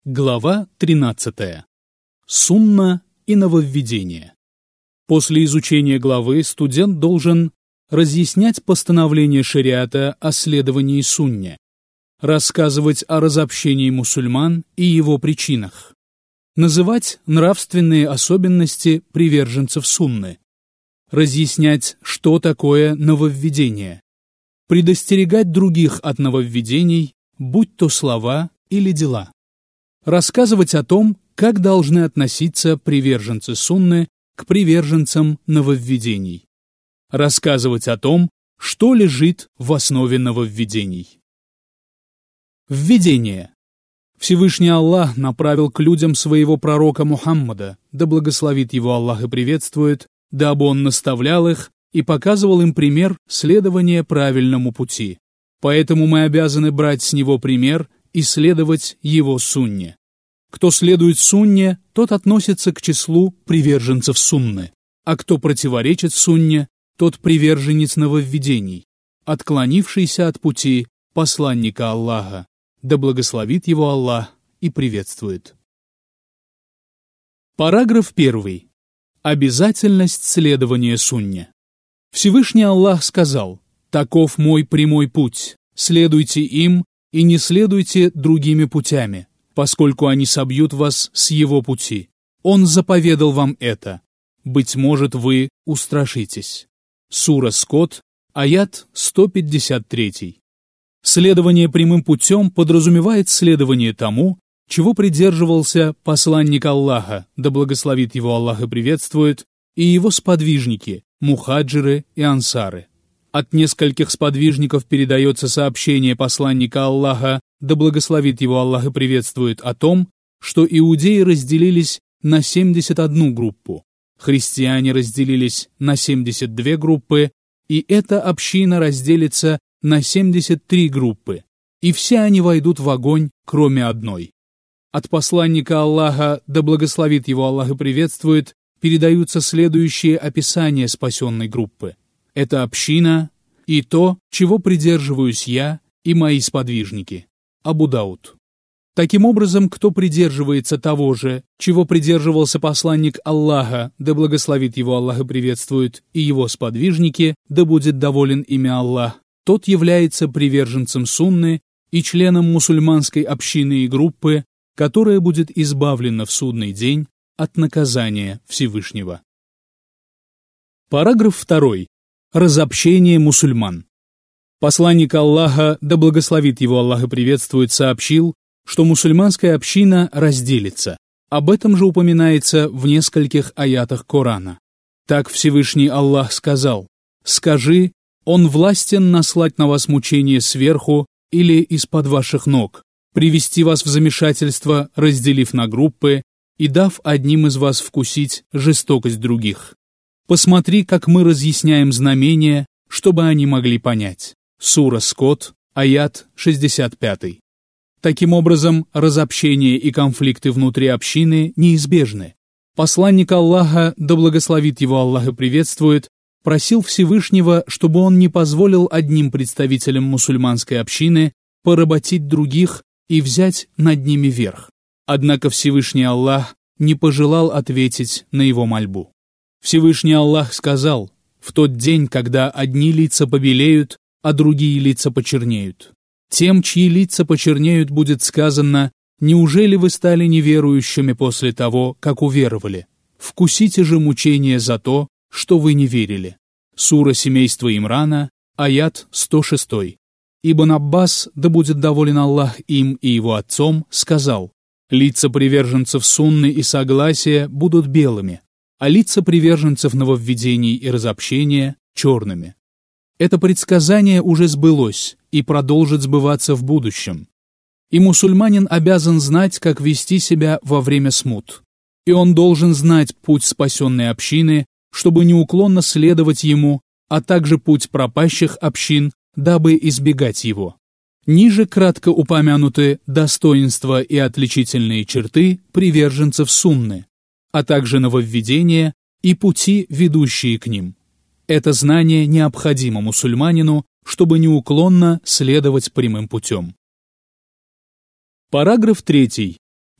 Глава 13. Сунна и нововведение. После изучения главы студент должен разъяснять постановления шариата о следовании сунне, рассказывать о разобщении мусульман и его причинах, называть нравственные особенности приверженцев сунны, разъяснять, что такое нововведение, предостерегать других от нововведений, будь то слова или дела. Рассказывать о том, как должны относиться приверженцы сунны к приверженцам нововведений. Рассказывать о том, что лежит в основе нововведений. Введение. Всевышний Аллах направил к людям своего пророка Мухаммада, да благословит его Аллах и приветствует, дабы он наставлял их и показывал им пример следования правильному пути. Поэтому мы обязаны брать с него пример и следовать его сунне. Кто следует сунне, тот относится к числу приверженцев сунны, а кто противоречит сунне, тот приверженец нововведений, отклонившийся от пути посланника Аллаха, да благословит его Аллах и приветствует. Параграф 1. Обязательность следования сунне. Всевышний Аллах сказал: «Таков мой прямой путь, следуйте им и не следуйте другими путями, поскольку они собьют вас с его пути. Он заповедал вам это. Быть может, вы устрашитесь». Сура Скот, аят 153. Следование прямым путем подразумевает следование тому, чего придерживался посланник Аллаха, да благословит его Аллах и приветствует, и его сподвижники, мухаджиры и ансары. От нескольких сподвижников передается сообщение посланника Аллаха, да благословит его Аллах и приветствует, о том, что иудеи разделились на 71 группу, христиане разделились на 72 группы, и эта община разделится на 73 группы, и все они войдут в огонь, кроме одной. От посланника Аллаха, да благословит его Аллах и приветствует, передаются следующие описания спасенной группы. Это община и то, чего придерживаюсь я и мои сподвижники. Абу Дауд. Таким образом, кто придерживается того же, чего придерживался посланник Аллаха, да благословит его Аллах и приветствует, и его сподвижники, да будет доволен ими Аллах, тот является приверженцем сунны и членом мусульманской общины и группы, которая будет избавлена в судный день от наказания Всевышнего. Параграф 2. Разобщение мусульман. Посланник Аллаха, да благословит его Аллах и приветствует, сообщил, что мусульманская община разделится. Об этом же упоминается в нескольких аятах Корана. Так Всевышний Аллах сказал: «Скажи, он властен наслать на вас мучение сверху или из-под ваших ног, привести вас в замешательство, разделив на группы и дав одним из вас вкусить жестокость других. Посмотри, как мы разъясняем знамения, чтобы они могли понять». Сура Скот, аят 65. Таким образом, разобщение и конфликты внутри общины неизбежны. Посланник Аллаха, да благословит его Аллах и приветствует, просил Всевышнего, чтобы он не позволил одним представителям мусульманской общины поработить других и взять над ними верх. Однако Всевышний Аллах не пожелал ответить на его мольбу. Всевышний Аллах сказал: «В тот день, когда одни лица побелеют, а другие лица почернеют. Тем, чьи лица почернеют, будет сказано: неужели вы стали неверующими после того, как уверовали? Вкусите же мучения за то, что вы не верили». Сура семейства Имрана, аят 106. Ибн Аббас, да будет доволен Аллах им и его отцом, сказал: «Лица приверженцев сунны и согласия будут белыми, а лица приверженцев нововведений и разобщения — черными». Это предсказание уже сбылось и продолжит сбываться в будущем. И мусульманин обязан знать, как вести себя во время смут. И он должен знать путь спасенной общины, чтобы неуклонно следовать ему, а также путь пропащих общин, дабы избегать его. Ниже кратко упомянуты достоинства и отличительные черты приверженцев сунны, а также нововведения и пути, ведущие к ним. Это знание необходимо мусульманину, чтобы неуклонно следовать прямым путем. Параграф 3.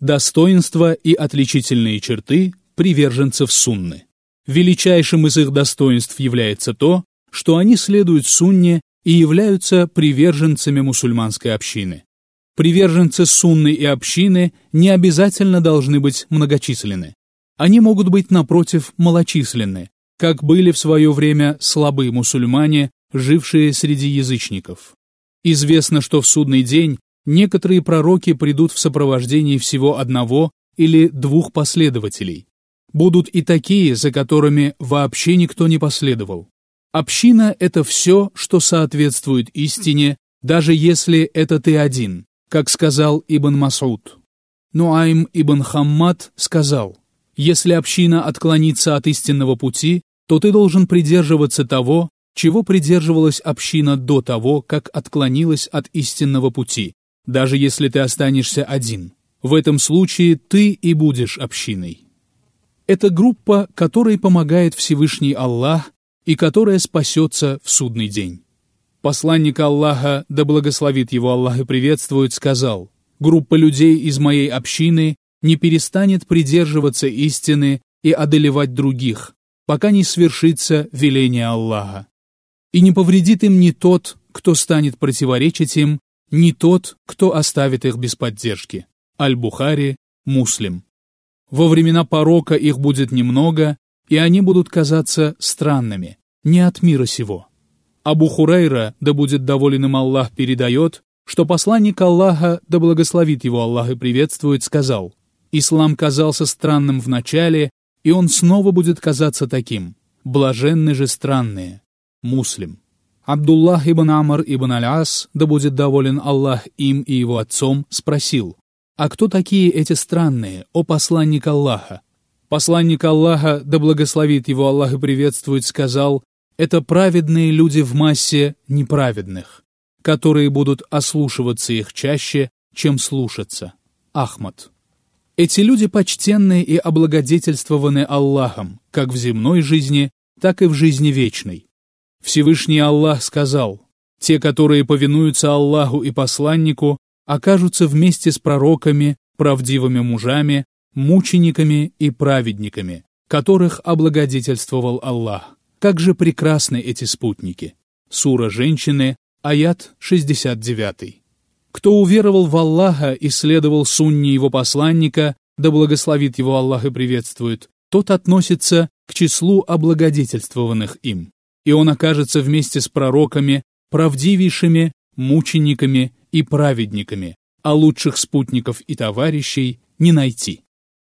Достоинства и отличительные черты приверженцев сунны. Величайшим из их достоинств является то, что они следуют сунне и являются приверженцами мусульманской общины. Приверженцы сунны и общины не обязательно должны быть многочисленны. Они могут быть, напротив, малочисленны, как были в свое время слабые мусульмане, жившие среди язычников. Известно, что в судный день некоторые пророки придут в сопровождении всего одного или двух последователей. Будут и такие, за которыми вообще никто не последовал. Община — это все, что соответствует истине, даже если это ты один, как сказал Ибн Мас'уд. Нуайм ибн Хаммад сказал: «Если община отклонится от истинного пути, то ты должен придерживаться того, чего придерживалась община до того, как отклонилась от истинного пути, даже если ты останешься один. В этом случае ты и будешь общиной». Это группа, которой помогает Всевышний Аллах и которая спасется в судный день. Посланник Аллаха, да благословит его Аллах и приветствует, сказал: «Группа людей из моей общины не перестанет придерживаться истины и одолевать других, пока не свершится веление Аллаха. И не повредит им ни тот, кто станет противоречить им, ни тот, кто оставит их без поддержки». Аль-Бухари, Муслим. Во времена порока их будет немного, и они будут казаться странными, не от мира сего. Абу Хурайра, да будет доволен им Аллах, передает, что посланник Аллаха, да благословит его Аллах и приветствует, сказал: «Ислам казался странным в начале, и он снова будет казаться таким. Блаженны же странные». Муслим. Абдуллах ибн Амр ибн Аль-Ас, да будет доволен Аллах им и его отцом, спросил: «А кто такие эти странные, о посланник Аллаха?» Посланник Аллаха, да благословит его Аллах и приветствует, сказал: «Это праведные люди в массе неправедных, которые будут ослушиваться их чаще, чем слушаться». Ахмад. Эти люди почтенны и облагодетельствованы Аллахом, как в земной жизни, так и в жизни вечной. Всевышний Аллах сказал: «Те, которые повинуются Аллаху и посланнику, окажутся вместе с пророками, правдивыми мужами, мучениками и праведниками, которых облагодетельствовал Аллах. Как же прекрасны эти спутники!» Сура «Женщины», аят 69. Кто уверовал в Аллаха и следовал сунне его посланника, да благословит его Аллах и приветствует, тот относится к числу облагодетельствованных им, и он окажется вместе с пророками, правдивейшими, мучениками и праведниками, а лучших спутников и товарищей не найти.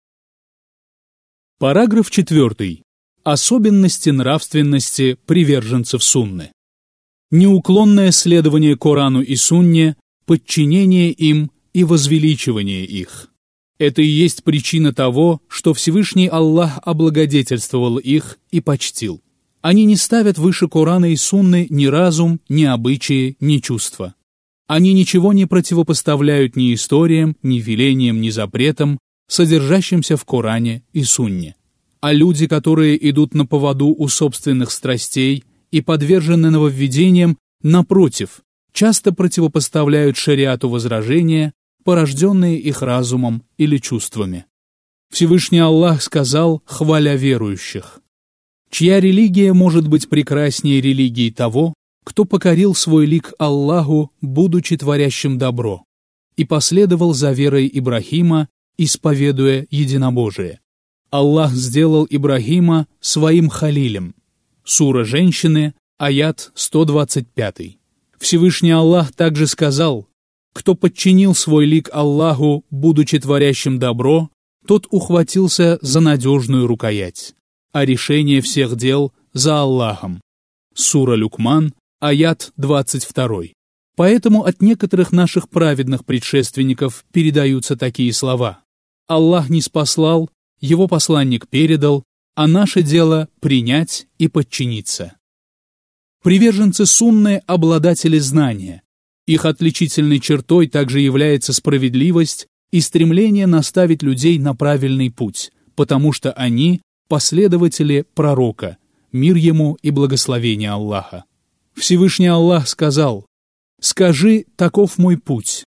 Параграф 4. Особенности нравственности приверженцев сунны. Неуклонное следование Корану и сунне, подчинение им и возвеличивание их. Это и есть причина того, что Всевышний Аллах облагодетельствовал их и почтил. Они не ставят выше Корана и сунны ни разум, ни обычаи, ни чувства. Они ничего не противопоставляют ни историям, ни велениям, ни запретам, содержащимся в Коране и сунне. А люди, которые идут на поводу у собственных страстей и подвержены нововведениям, напротив, часто противопоставляют шариату возражения, порожденные их разумом или чувствами. Всевышний Аллах сказал, хваля верующих: «Чья религия может быть прекраснее религии того, кто покорил свой лик Аллаху, будучи творящим добро, и последовал за верой Ибрахима, исповедуя единобожие. Аллах сделал Ибрахима своим халилем». Сура «Женщины», аят 125. Всевышний Аллах также сказал: «Кто подчинил свой лик Аллаху, будучи творящим добро, тот ухватился за надежную рукоять, а решение всех дел за Аллахом». Сура Люкман, аят 22. Поэтому от некоторых наших праведных предшественников передаются такие слова: «Аллах ниспослал, его посланник передал, а наше дело принять и подчиниться». Приверженцы сунны – обладатели знания. Их отличительной чертой также является справедливость и стремление наставить людей на правильный путь, потому что они – последователи пророка, мир ему и благословение Аллаха. Всевышний Аллах сказал: «Скажи, таков мой путь.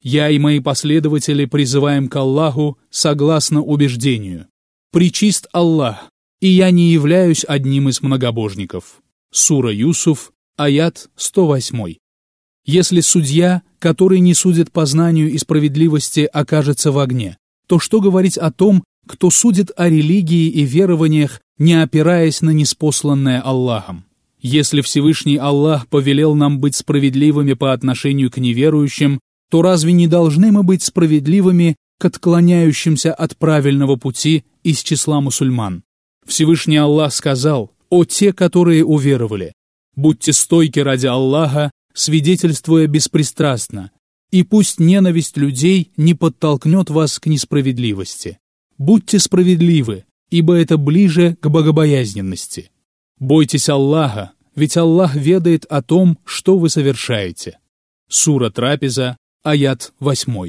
Я и мои последователи призываем к Аллаху согласно убеждению. Пречист Аллах, и я не являюсь одним из многобожников. Сура Юсуф, аят 108. Если судья, который не судит по знанию и справедливости, окажется в огне, то что говорить о том, кто судит о религии и верованиях, не опираясь на ниспосланное Аллахом? Если Всевышний Аллах повелел нам быть справедливыми по отношению к неверующим, то разве не должны мы быть справедливыми к отклоняющимся от правильного пути из числа мусульман? Всевышний Аллах сказал: «О те, которые уверовали, будьте стойки ради Аллаха, свидетельствуя беспристрастно, и пусть ненависть людей не подтолкнет вас к несправедливости. Будьте справедливы, ибо это ближе к богобоязненности. Бойтесь Аллаха, ведь Аллах ведает о том, что вы совершаете». Сура Трапеза, аят 8.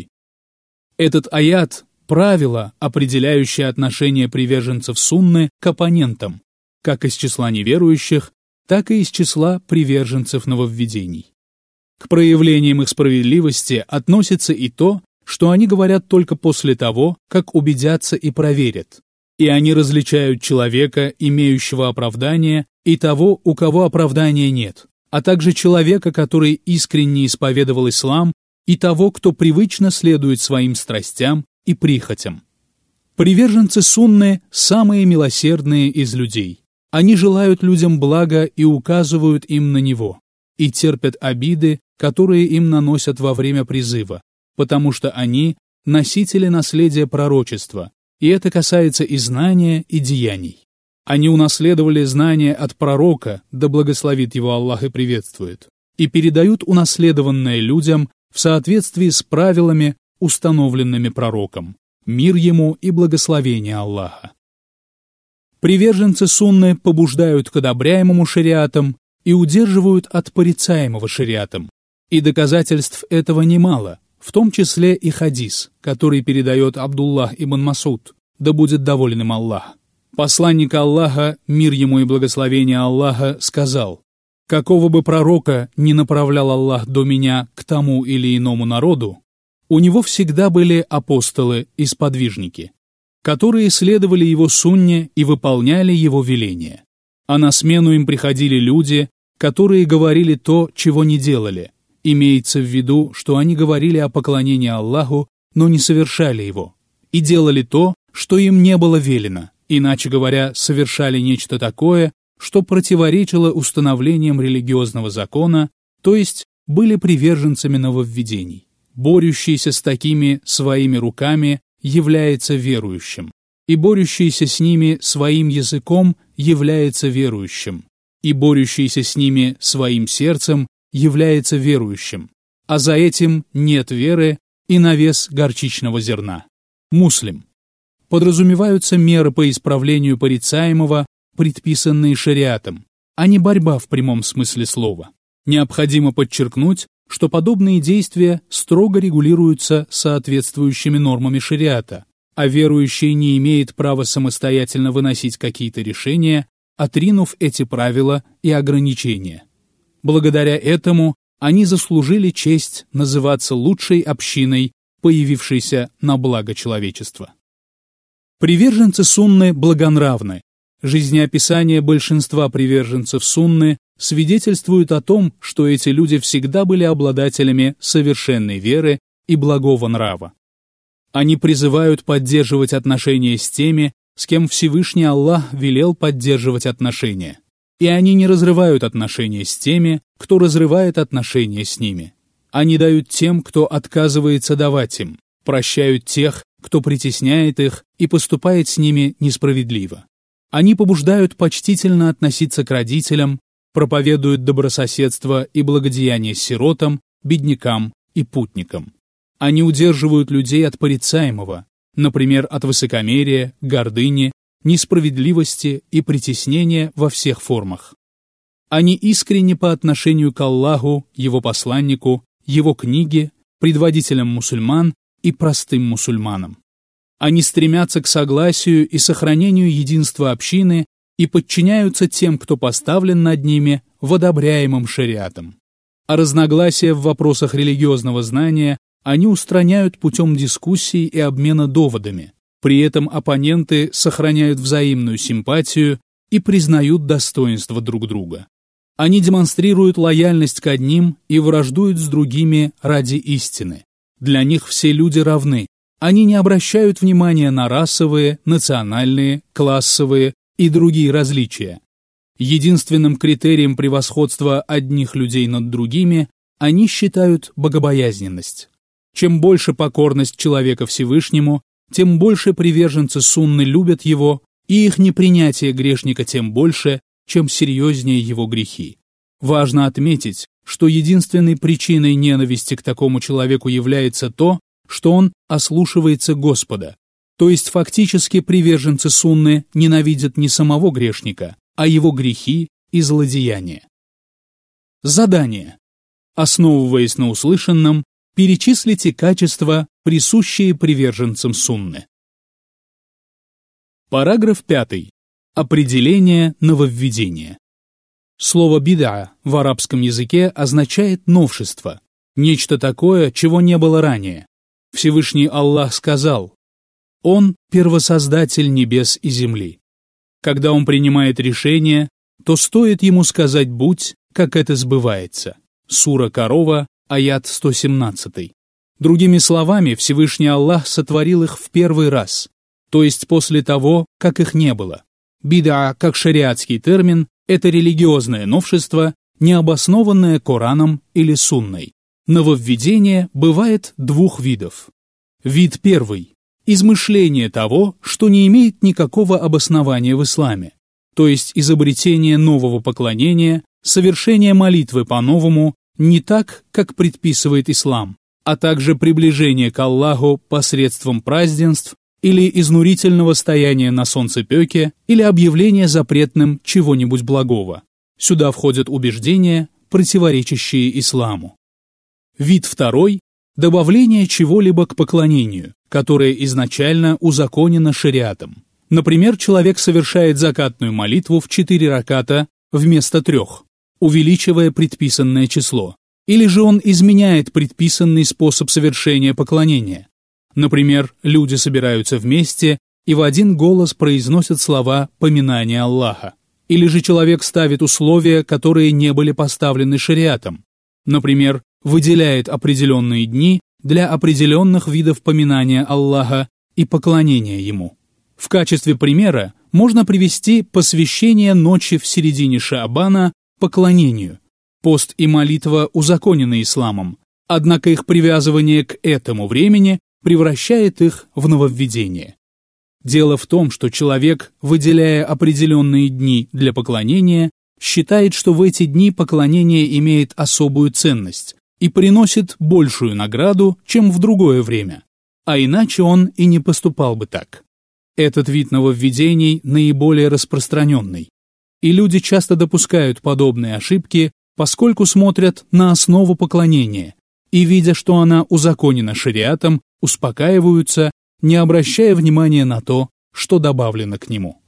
Этот аят – правило, определяющее отношение приверженцев сунны к оппонентам, как из числа неверующих, так и из числа приверженцев нововведений. К проявлениям их справедливости относится и то, что они говорят только после того, как убедятся и проверят, и они различают человека, имеющего оправдание, и того, у кого оправдания нет, а также человека, который искренне исповедовал ислам, и того, кто привычно следует своим страстям и прихотям. Приверженцы сунны – самые милосердные из людей. Они желают людям блага и указывают им на него, и терпят обиды, которые им наносят во время призыва, потому что они – носители наследия пророчества, и это касается и знания, и деяний. Они унаследовали знания от пророка, да благословит его Аллах и приветствует, и передают унаследованное людям в соответствии с правилами, установленными пророком. Мир ему и благословение Аллаха. Приверженцы сунны побуждают к одобряемому шариатам и удерживают от порицаемого шариатом. И доказательств этого немало, в том числе и хадис, который передает Абдуллах ибн Масуд, да будет доволен им Аллах. Посланник Аллаха, мир ему и благословение Аллаха, сказал: «Какого бы пророка ни направлял Аллах до меня к тому или иному народу, у него всегда были апостолы и сподвижники, которые следовали его сунне и выполняли его веления. А на смену им приходили люди, которые говорили то, чего не делали. Имеется в виду, что они говорили о поклонении Аллаху, но не совершали его, и делали то, что им не было велено, иначе говоря, совершали нечто такое, что противоречило установлениям религиозного закона, то есть были приверженцами нововведений. Борющийся с такими своими руками является верующим, и борющийся с ними своим языком является верующим, и борющийся с ними своим сердцем является верующим, а за этим нет веры и навес горчичного зерна. Муслим. Подразумеваются меры по исправлению порицаемого, предписанные шариатом, а не борьба в прямом смысле слова. Необходимо подчеркнуть, что подобные действия строго регулируются соответствующими нормами шариата, а верующий не имеет права самостоятельно выносить какие-то решения, отринув эти правила и ограничения. Благодаря этому они заслужили честь называться лучшей общиной, появившейся на благо человечества. Приверженцы сунны благонравны. Жизнеописание большинства приверженцев сунны свидетельствует о том, что эти люди всегда были обладателями совершенной веры и благого нрава. Они призывают поддерживать отношения с теми, с кем Всевышний Аллах велел поддерживать отношения. И они не разрывают отношения с теми, кто разрывает отношения с ними. Они дают тем, кто отказывается давать им, прощают тех, кто притесняет их и поступает с ними несправедливо. Они побуждают почтительно относиться к родителям, проповедуют добрососедство и благодеяние сиротам, беднякам и путникам. Они удерживают людей от порицаемого, например, от высокомерия, гордыни, несправедливости и притеснения во всех формах. Они искренни по отношению к Аллаху, Его посланнику, Его книге, предводителям мусульман и простым мусульманам. Они стремятся к согласию и сохранению единства общины и подчиняются тем, кто поставлен над ними в одобряемом шариатом. А разногласия в вопросах религиозного знания Они устраняют путем дискуссий и обмена доводами. При этом оппоненты сохраняют взаимную симпатию и признают достоинство друг друга. Они демонстрируют лояльность к одним и враждуют с другими ради истины. Для них все люди равны. Они не обращают внимания на расовые, национальные, классовые и другие различия. Единственным критерием превосходства одних людей над другими они считают богобоязненность. Чем больше покорность человека Всевышнему, тем больше приверженцы сунны любят его, и их непринятие грешника тем больше, чем серьезнее его грехи. Важно отметить, что единственной причиной ненависти к такому человеку является то, что он ослушивается Господа. То есть фактически приверженцы сунны ненавидят не самого грешника, а его грехи и злодеяния. Задание. Основываясь на услышанном, перечислите качества, присущие приверженцам сунны. Параграф 5. Определение нововведения. Слово «бид'a» в арабском языке означает новшество, нечто такое, чего не было ранее. Всевышний Аллах сказал: «Он – первосоздатель небес и земли». Когда он принимает решение, то стоит ему сказать «будь», как это сбывается. Сура Корова, аят 117. Другими словами, Всевышний Аллах сотворил их в первый раз, то есть после того, как их не было. Бид'a, как шариатский термин, это религиозное новшество, не обоснованное Кораном или Сунной. Нововведение бывает двух видов. Вид первый – измышление того, что не имеет никакого обоснования в исламе, то есть изобретение нового поклонения, совершение молитвы по-новому, не так, как предписывает ислам, а также приближение к Аллаху посредством празднеств или изнурительного стояния на солнцепёке или объявление запретным чего-нибудь благого. Сюда входят убеждения, противоречащие исламу. Вид второй – добавление чего-либо к поклонению, которое изначально узаконено шариатом. Например, человек совершает закатную молитву в 4 раката вместо 3, увеличивая предписанное число. Или же он изменяет предписанный способ совершения поклонения. Например, люди собираются вместе и в один голос произносят слова поминания Аллаха. Или же человек ставит условия, которые не были поставлены шариатом. Например, выделяет определенные дни для определенных видов поминания Аллаха и поклонения Ему. В качестве примера можно привести посвящение ночи в середине Шаабана поклонению. Пост и молитва узаконены исламом, однако их привязывание к этому времени превращает их в нововведение. Дело в том, что человек, выделяя определенные дни для поклонения, считает, что в эти дни поклонение имеет особую ценность и приносит большую награду, чем в другое время, а иначе он и не поступал бы так. Этот вид нововведений наиболее распространенный, и люди часто допускают подобные ошибки, поскольку смотрят на основу поклонения и, видя, что она узаконена шариатом, успокаиваются, не обращая внимания на то, что добавлено к нему.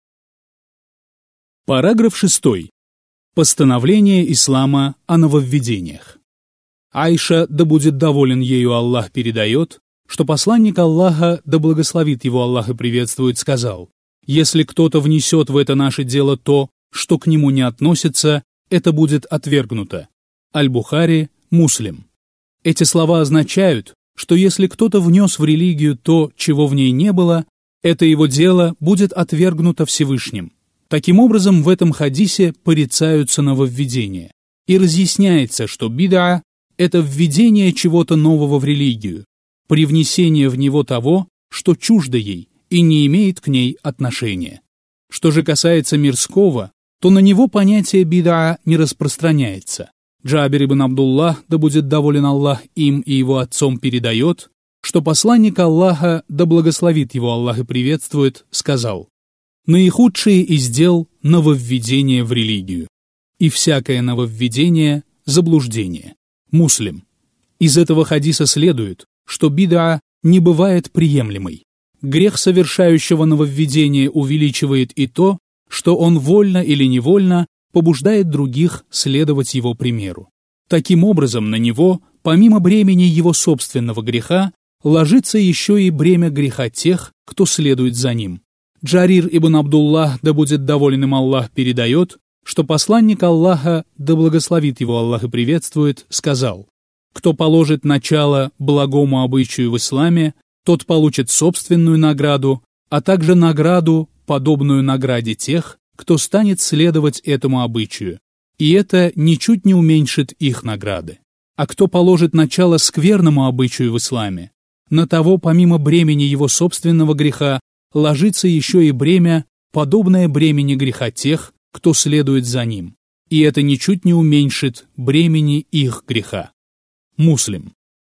Параграф 6. Постановление ислама о нововведениях. Айша, да будет доволен ею Аллах, передает, что посланник Аллаха, да благословит его Аллах и приветствует, сказал: «Если кто-то внесет в это наше дело то, что к нему не относится, это будет отвергнуто». Аль-Бухари, Муслим. Эти слова означают, что если кто-то внес в религию то, чего в ней не было, это его дело будет отвергнуто Всевышним. Таким образом, в этом хадисе порицаются нововведения. И разъясняется, что бид'a – это введение чего-то нового в религию, привнесение в него того, что чуждо ей и не имеет к ней отношения. Что же касается мирского, то на него понятие бид'a не распространяется. Джабир ибн Абдуллах, да будет доволен Аллах им и его отцом, передает, что посланник Аллаха, да благословит его Аллах и приветствует, сказал: «Наихудшие из дел – нововведение в религию, и всякое нововведение – заблуждение». Муслим. Из этого хадиса следует, что бид'a не бывает приемлемой. Грех совершающего нововведение увеличивает и то, что он вольно или невольно побуждает других следовать его примеру. Таким образом, на него помимо бремени его собственного греха, ложится еще и бремя греха тех, кто следует за ним. Джарир ибн Абдуллах, да будет доволен им Аллах, передает, что посланник Аллаха, да благословит его Аллах и приветствует, сказал: «Кто положит начало благому обычаю в исламе, тот получит собственную награду, а также награду, подобную награде тех, кто станет следовать этому обычаю, и это ничуть не уменьшит их награды. А кто положит начало скверному обычаю в исламе, на того, помимо бремени его собственного греха, ложится еще и бремя, подобное бремени греха тех, кто следует за ним, и это ничуть не уменьшит бремени их греха». Муслим.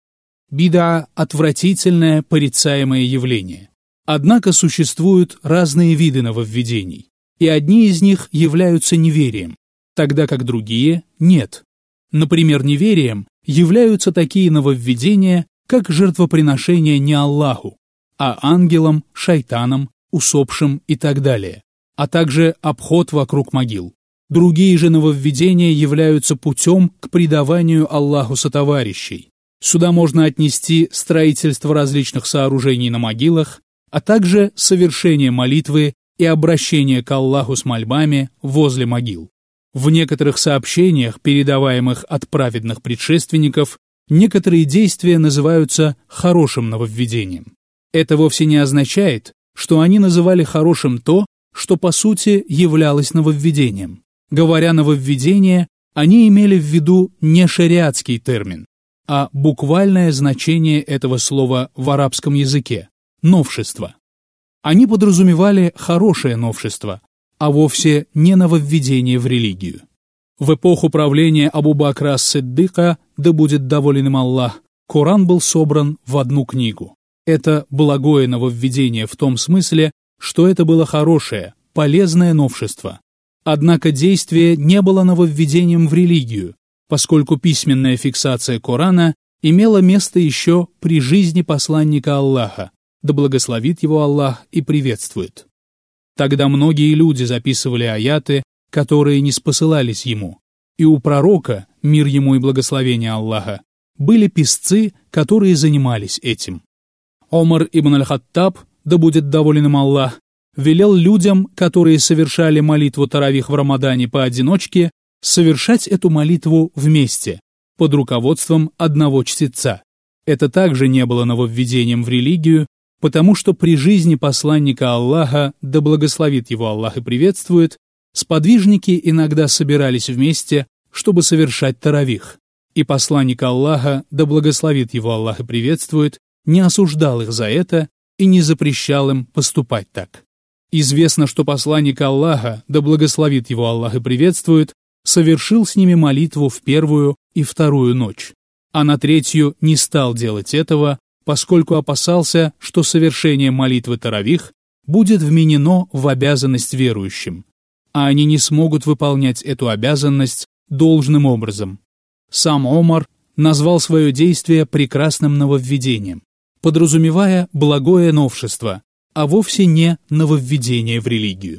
Бида – отвратительное, порицаемое явление. Однако существуют разные виды нововведений, и одни из них являются неверием, тогда как другие – нет. Например, неверием являются такие нововведения, как жертвоприношение не Аллаху, а ангелам, шайтанам, усопшим и так далее, а также обход вокруг могил. Другие же нововведения являются путем к предаванию Аллаху сотоварищей. Сюда можно отнести строительство различных сооружений на могилах, а также совершение молитвы и обращение к Аллаху с мольбами возле могил. В некоторых сообщениях, передаваемых от праведных предшественников, некоторые действия называются хорошим нововведением. Это вовсе не означает, что они называли хорошим то, что по сути являлось нововведением. Говоря нововведение, они имели в виду не шариатский термин, а буквальное значение этого слова в арабском языке – новшество. Они подразумевали хорошее новшество, а вовсе не нововведение в религию. В эпоху правления Абу Бакра ас-Сиддика, да будет доволен им Аллах, Коран был собран в одну книгу. Это благое нововведение в том смысле, что это было хорошее, полезное новшество. Однако действие не было нововведением в религию, поскольку письменная фиксация Корана имела место еще при жизни посланника Аллаха, да благословит его Аллах и приветствует. Тогда многие люди записывали аяты, которые не спосылались ему, и у пророка, мир ему и благословение Аллаха, были писцы, которые занимались этим. Омар ибн аль-Хаттаб, да будет доволен им Аллах, велел людям, которые совершали молитву таравих в Рамадане поодиночке, совершать эту молитву вместе, под руководством одного чтеца. Это также не было нововведением в религию, потому что при жизни посланника Аллаха, да благословит его Аллах и приветствует, сподвижники иногда собирались вместе, чтобы совершать таравих, и посланник Аллаха, да благословит его Аллах и приветствует, не осуждал их за это и не запрещал им поступать так. Известно, что посланник Аллаха, да благословит его Аллах и приветствует, совершил с ними молитву в первую и вторую ночь, а на третью не стал делать этого, поскольку опасался, что совершение молитвы таравих будет вменено в обязанность верующим, а они не смогут выполнять эту обязанность должным образом. Сам Омар назвал свое действие прекрасным нововведением, подразумевая благое новшество, а вовсе не нововведение в религию.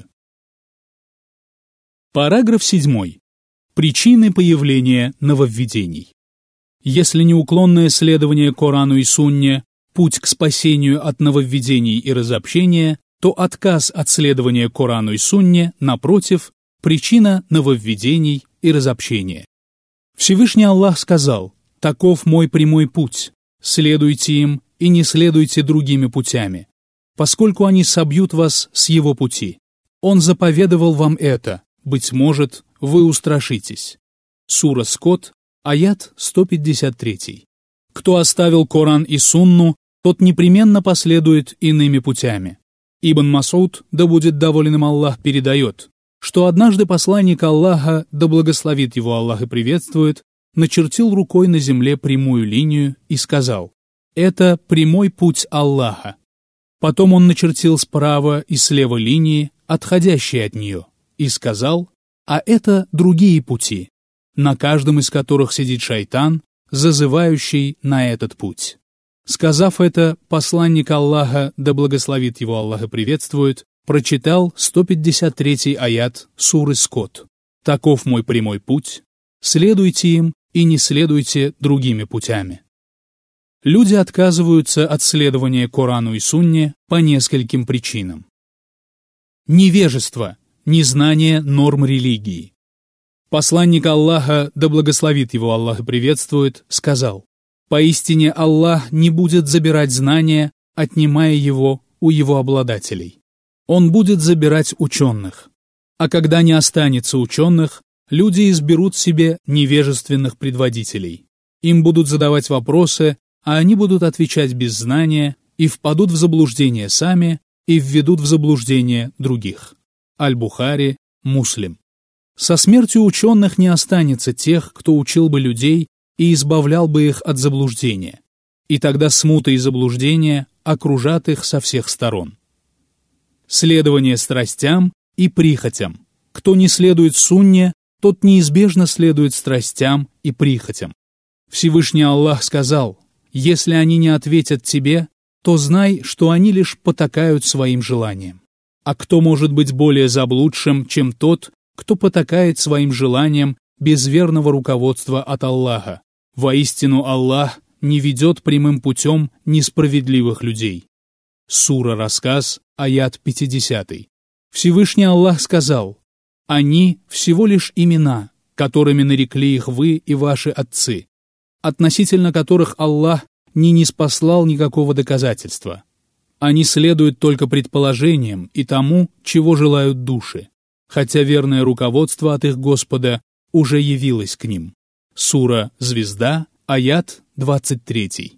Параграф 7. Причины появления нововведений. Если неуклонное следование Корану и Сунне – путь к спасению от нововведений и разобщения, то отказ от следования Корану и Сунне, напротив, причина нововведений и разобщения. Всевышний Аллах сказал: «Таков мой прямой путь, следуйте им и не следуйте другими путями, поскольку они собьют вас с его пути. Он заповедовал вам это, быть может, вы устрашитесь». Сура Скот, аят 153. Кто оставил Коран и Сунну, тот непременно последует иными путями. Ибн Масуд, да будет доволен им Аллах, передает, что однажды посланник Аллаха, да благословит его Аллах и приветствует, начертил рукой на земле прямую линию и сказал: «Это прямой путь Аллаха». Потом он начертил справа и слева линии, отходящие от нее, и сказал: «А это другие пути, на каждом из которых сидит шайтан, зазывающий на этот путь». Сказав это, посланник Аллаха, да благословит его Аллах и приветствует, прочитал 153-й аят суры Скот: «Таков мой прямой путь, следуйте им и не следуйте другими путями. Люди отказываются от следования Корану и Сунне по нескольким причинам. Невежество, незнание норм религии. Посланник Аллаха, да благословит его Аллах и приветствует, сказал: «Поистине Аллах не будет забирать знания, отнимая его у его обладателей. Он будет забирать ученых. А когда не останется ученых, люди изберут себе невежественных предводителей. Им будут задавать вопросы, а они будут отвечать без знания и впадут в заблуждение сами и введут в заблуждение других». Аль-Бухари, Муслим. Со смертью ученых не останется тех, кто учил бы людей и избавлял бы их от заблуждения. И тогда смута и заблуждение окружат их со всех сторон. Следование страстям и прихотям. Кто не следует сунне, тот неизбежно следует страстям и прихотям. Всевышний Аллах сказал: «Если они не ответят тебе, то знай, что они лишь потакают своим желаниям. А кто может быть более заблудшим, чем тот, кто потакает своим желаниям без верного руководства от Аллаха? Воистину Аллах не ведет прямым путем несправедливых людей». Сура Рассказ, аят 50. Всевышний Аллах сказал: «Они всего лишь имена, которыми нарекли их вы и ваши отцы, относительно которых Аллах не ниспослал никакого доказательства. Они следуют только предположениям и тому, чего желают души, хотя верное руководство от их Господа уже явилось к ним». Сура Звезда, аят 23.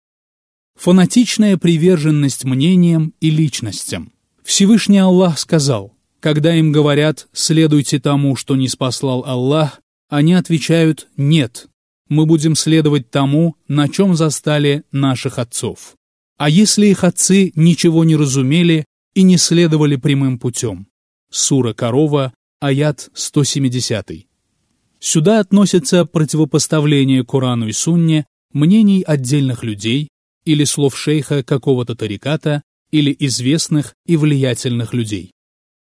Фанатичная приверженность мнениям и личностям. Всевышний Аллах сказал: когда им говорят «следуйте тому, что ниспослал Аллах», они отвечают «нет, мы будем следовать тому, на чем застали наших отцов». А если их отцы ничего не разумели и не следовали прямым путем? Сура Корова, аят 170. Сюда относится противопоставление Корану и Сунне мнений отдельных людей или слов шейха какого-то тариката или известных и влиятельных людей.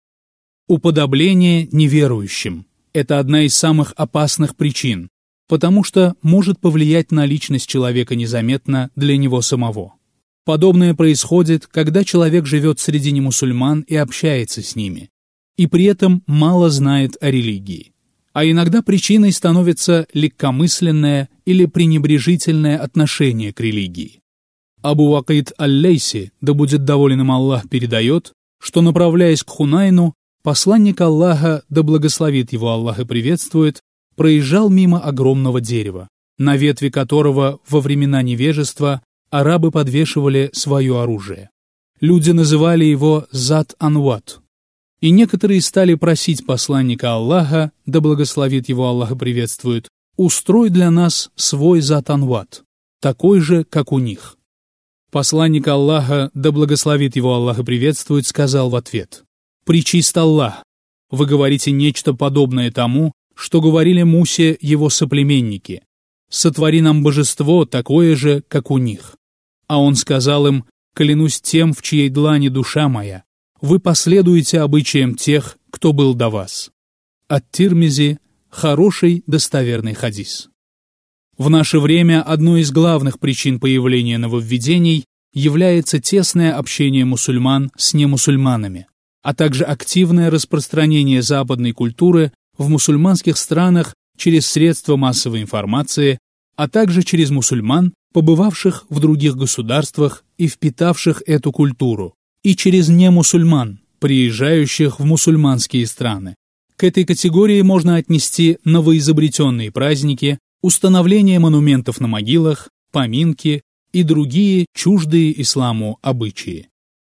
Уподобление неверующим – это одна из самых опасных причин, потому что может повлиять на личность человека незаметно для него самого. Подобное происходит, когда человек живет среди немусульман и общается с ними, и при этом мало знает о религии. А иногда причиной становится легкомысленное или пренебрежительное отношение к религии. Абу Вакид аль-Лейси, да будет доволен им Аллах, передает, что, направляясь к Хунайну, посланник Аллаха, да благословит его Аллах и приветствует, проезжал мимо огромного дерева, на ветви которого во времена невежества арабы подвешивали свое оружие. Люди называли его Зат-Анват. И некоторые стали просить посланника Аллаха, да благословит его Аллах и приветствует, «Устрой для нас свой Зат-Анват, такой же, как у них». Посланник Аллаха, да благословит его Аллах и приветствует, сказал в ответ: «Пречист Аллах, вы говорите нечто подобное тому, что говорили Мусе его соплеменники. Сотвори нам божество такое же, как у них». А он сказал им: «Клянусь тем, в чьей длани душа моя, вы последуете обычаям тех, кто был до вас». Ат-Тирмизи, хороший достоверный хадис. В наше время одной из главных причин появления нововведений является тесное общение мусульман с немусульманами, а также активное распространение западной культуры в мусульманских странах через средства массовой информации, а также через мусульман, побывавших в других государствах и впитавших эту культуру, и через немусульман, приезжающих в мусульманские страны. К этой категории можно отнести новоизобретенные праздники, установление монументов на могилах, поминки и другие чуждые исламу обычаи.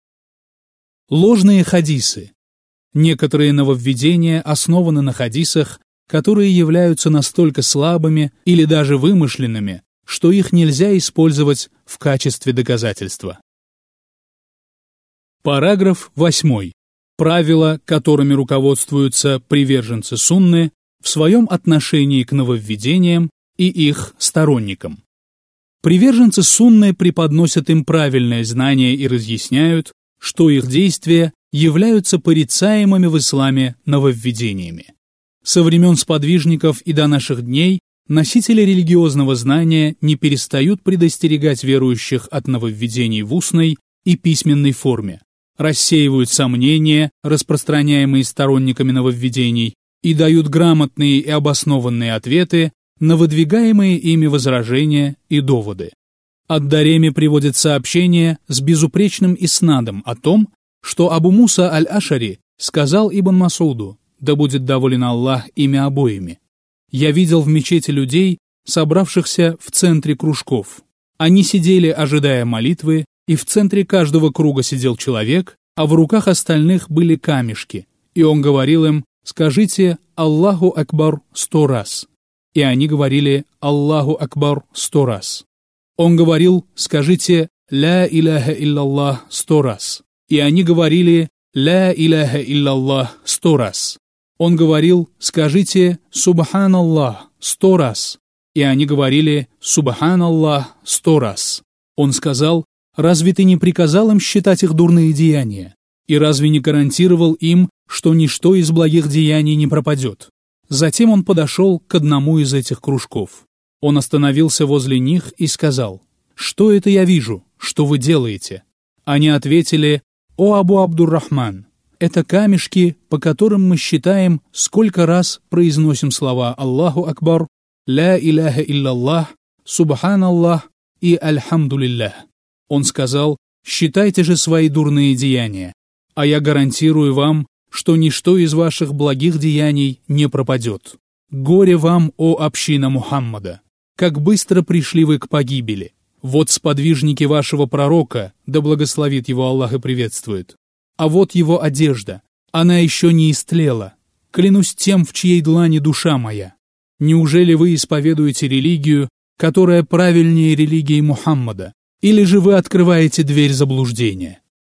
Ложные хадисы. Некоторые нововведения основаны на хадисах, которые являются настолько слабыми или даже вымышленными, что их нельзя использовать в качестве доказательства. Параграф 8. Правила, которыми руководствуются приверженцы сунны в своем отношении к нововведениям и их сторонникам. Приверженцы сунны преподносят им правильное знание и разъясняют, что их действия являются порицаемыми в исламе нововведениями. Со времен сподвижников и до наших дней носители религиозного знания не перестают предостерегать верующих от нововведений в устной и письменной форме, рассеивают сомнения, распространяемые сторонниками нововведений, и дают грамотные и обоснованные ответы на выдвигаемые ими возражения и доводы. Ад-Дарими приводит сообщение с безупречным иснадом о том, что Абу Муса аль-Ашари сказал Ибн Масуду, да будет доволен Аллах ими обоими: «Я видел в мечети людей, собравшихся в центре кружков. Они сидели, ожидая молитвы, и в центре каждого круга сидел человек, а в руках остальных были камешки. И он говорил им: скажите Аллаху Акбар 100 раз. И они говорили Аллаху Акбар 100 раз. Он говорил: скажите Ля иляха илляллах 100 раз. И они говорили Ля иляха илляллах 100 раз. Он говорил: скажите Субханаллах 100 раз. И они говорили Субханаллах 100 раз. Он сказал: разве ты не приказал им считать их дурные деяния? И разве не гарантировал им, что ничто из благих деяний не пропадет? Затем он подошел к одному из этих кружков. Он остановился возле них и сказал: «Что это я вижу? Что вы делаете?» Они ответили: «О Абу Абдур-Рахман, это камешки, по которым мы считаем, сколько раз произносим слова Аллаху Акбар, Ля иляха илляллах, Субханаллах и Альхамдулиллах». Он сказал: «Считайте же свои дурные деяния, а я гарантирую вам, что ничто из ваших благих деяний не пропадет. Горе вам, о община Мухаммада! Как быстро пришли вы к погибели! Вот сподвижники вашего пророка, да благословит его Аллах и приветствует. А вот его одежда, она еще не истлела. Клянусь тем, в чьей длани душа моя. Неужели вы исповедуете религию, которая правильнее религии Мухаммада, или же вы открываете дверь заблуждения?»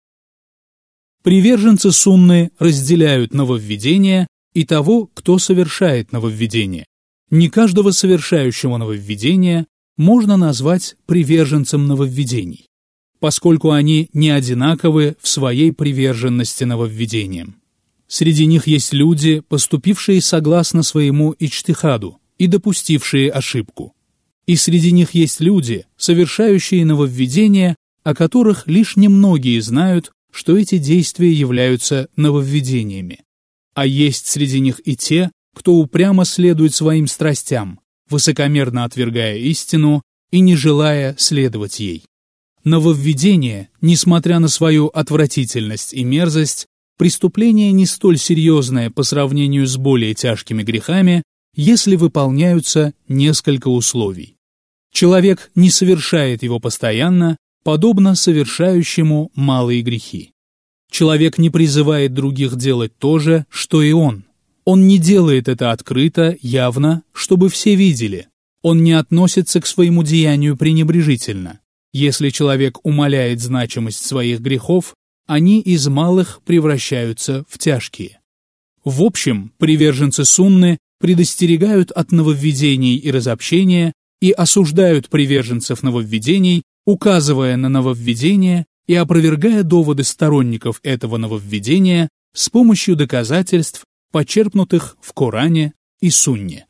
Приверженцы сунны разделяют нововведения и того, кто совершает нововведение. Не каждого совершающего нововведения можно назвать приверженцем нововведений, поскольку они не одинаковы в своей приверженности нововведениям. Среди них есть люди, поступившие согласно своему иджтихаду и допустившие ошибку. И среди них есть люди, совершающие нововведения, о которых лишь немногие знают, что эти действия являются нововведениями. А есть среди них и те, кто упрямо следует своим страстям, высокомерно отвергая истину и не желая следовать ей. Нововведение, несмотря на свою отвратительность и мерзость, преступление не столь серьезное по сравнению с более тяжкими грехами, если выполняются несколько условий. Человек не совершает его постоянно, подобно совершающему малые грехи. Человек не призывает других делать то же, что и он. Он не делает это открыто, явно, чтобы все видели. Он не относится к своему деянию пренебрежительно. Если человек умаляет значимость своих грехов, они из малых превращаются в тяжкие. В общем, приверженцы сунны предостерегают от нововведений и разобщения и осуждают приверженцев нововведений, указывая на нововведения и опровергая доводы сторонников этого нововведения с помощью доказательств, почерпнутых в Коране и Сунне.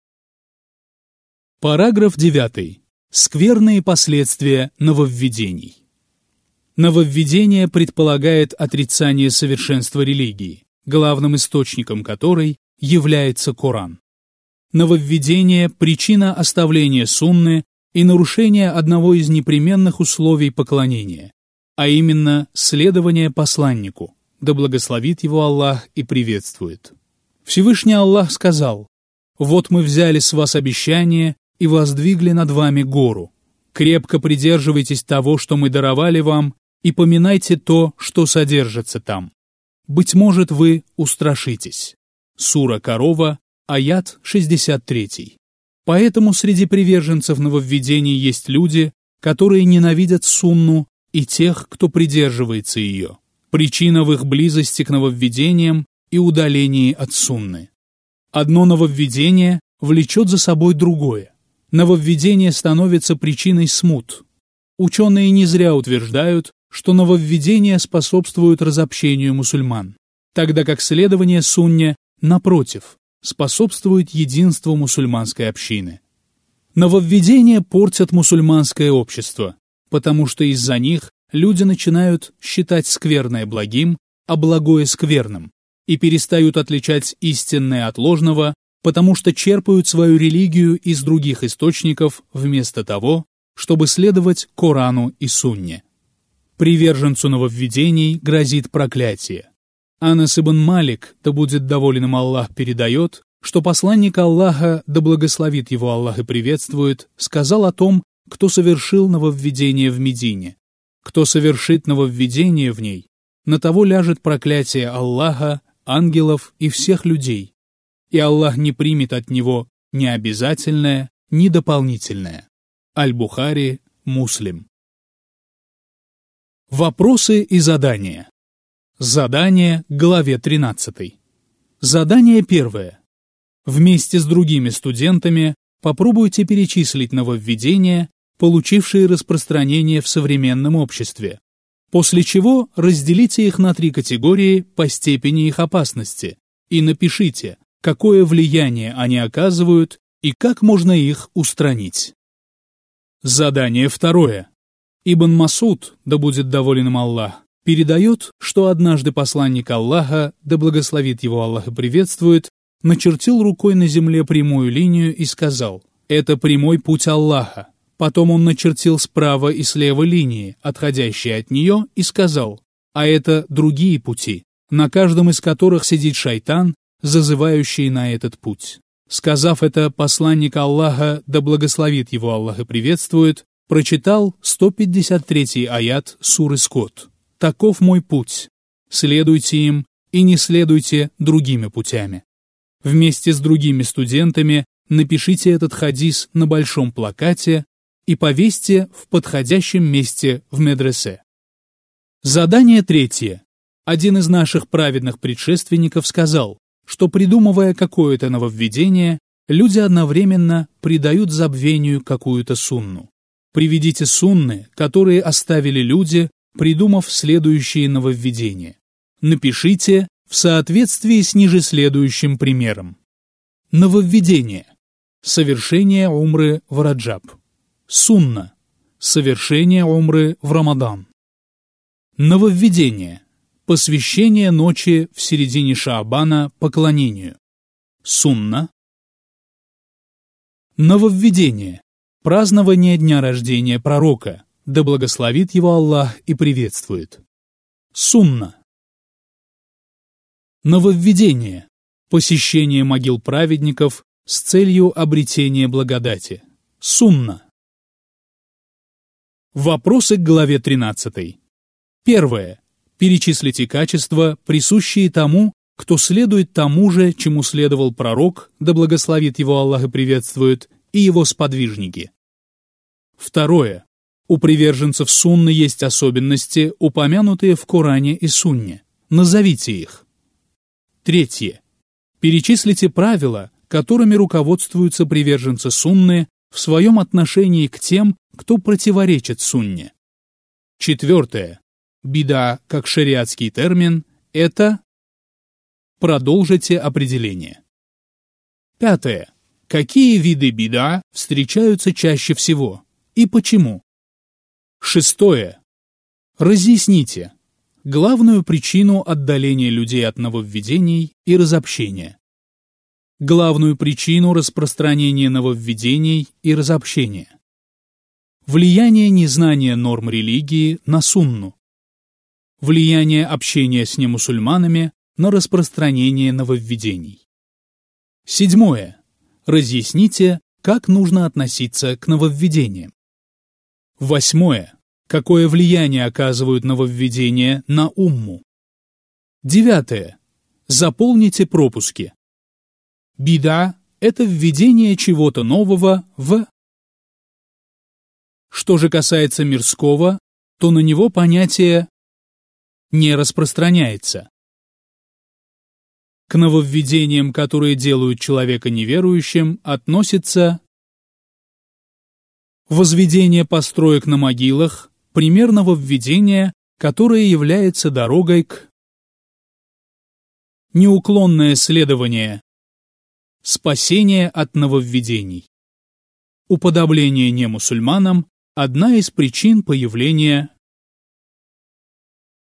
Параграф 9. Скверные последствия нововведений. Нововведение предполагает отрицание совершенства религии, главным источником которой является Коран. Нововведение – причина оставления сунны и нарушения одного из непременных условий поклонения, а именно следование посланнику, да благословит его Аллах и приветствует. Всевышний Аллах сказал: «Вот мы взяли с вас обещание и воздвигли над вами гору. Крепко придерживайтесь того, что мы даровали вам, и поминайте то, что содержится там. Быть может, вы устрашитесь». Сура Корова, аят 63. Поэтому среди приверженцев нововведений есть люди, которые ненавидят сунну и тех, кто придерживается ее. Причина в их близости к нововведениям и удалении от сунны. Одно нововведение влечет за собой другое. Нововведение становится причиной смут. Ученые не зря утверждают, что нововведения способствуют разобщению мусульман, тогда как следование сунне, напротив, способствует единству мусульманской общины. Нововведения портят мусульманское общество, потому что из-за них люди начинают считать скверное благим, а благое скверным, и перестают отличать истинное от ложного, потому что черпают свою религию из других источников вместо того, чтобы следовать Корану и Сунне. Приверженцу нововведений грозит проклятие. Анас ибн Малик, да будет доволен им Аллах, передает, что посланник Аллаха, да благословит его Аллах и приветствует, сказал о том, кто совершил нововведение в Медине. Кто совершит нововведение в ней, на того ляжет проклятие Аллаха, ангелов и всех людей, и Аллах не примет от него ни обязательное, ни дополнительное. Аль-Бухари, Муслим. Вопросы и задания. Задание к главе 13. Задание первое. Вместе с другими студентами попробуйте перечислить нововведения, получившие распространение в современном обществе, после чего разделите их на 3 категории по степени их опасности и напишите, какое влияние они оказывают и как можно их устранить. Задание второе. Ибн Масуд, да будет доволен им Аллах, передает, что однажды посланник Аллаха, да благословит его Аллах и приветствует, начертил рукой на земле прямую линию и сказал: «Это прямой путь Аллаха». Потом он начертил справа и слева линии, отходящие от нее, и сказал: «А это другие пути, на каждом из которых сидит шайтан, зазывающий на этот путь». Сказав это, посланник Аллаха, да благословит его Аллах и приветствует, прочитал 153-й аят суры Скот. «Таков мой путь. Следуйте им и не следуйте другими путями». Вместе с другими студентами напишите этот хадис на большом плакате и повесьте в подходящем месте в медресе. Задание третье. Один из наших праведных предшественников сказал, что, придумывая какое-то нововведение, люди одновременно придают забвению какую-то сунну. Приведите сунны, которые оставили люди, придумав следующие нововведения. Напишите в соответствии с ниже следующим примером. Нововведение. Совершение умры в Раджаб. Сунна. Совершение умры в Рамадан. Нововведение. Посвящение ночи в середине Шаабана поклонению. Сунна. Нововведение. Празднование дня рождения пророка, да благословит его Аллах и приветствует. Сунна. Нововведение. Посещение могил праведников с целью обретения благодати. Сунна. Вопросы к главе 13. Первое. Перечислите качества, присущие тому, кто следует тому же, чему следовал пророк, да благословит его Аллах и приветствует, и его сподвижники. Второе. У приверженцев сунны есть особенности, упомянутые в Коране и Сунне. Назовите их. Третье. Перечислите правила, которыми руководствуются приверженцы сунны в своем отношении к тем, кто противоречит сунне. Четвертое. Бида, как шариатский термин, это... Продолжите определение. Пятое. Какие виды бида встречаются чаще всего и почему? Шестое. Разъясните главную причину отдаления людей от нововведений и разобщения. Главную причину распространения нововведений и разобщения. Влияние незнания норм религии на сунну. Влияние общения с немусульманами на распространение нововведений. Седьмое. Разъясните, как нужно относиться к нововведениям. Восьмое. Какое влияние оказывают нововведения на умму. Девятое. Заполните пропуски. Бида – это введение чего-то нового в... Что же касается мирского, то на него понятие не распространяется. К нововведениям, которые делают человека неверующим, относится возведение построек на могилах, пример нововведения, которое является дорогой к неуклонное следование, спасение от нововведений. уподобление немусульманам – одна из причин появления